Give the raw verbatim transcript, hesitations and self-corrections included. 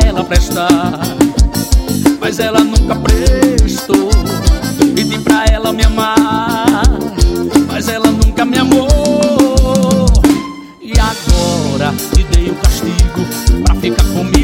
ela prestar, mas ela nunca prestou. Pedi pra ela me amar, mas ela nunca me amou. E agora te dei o castigo pra ficar comigo.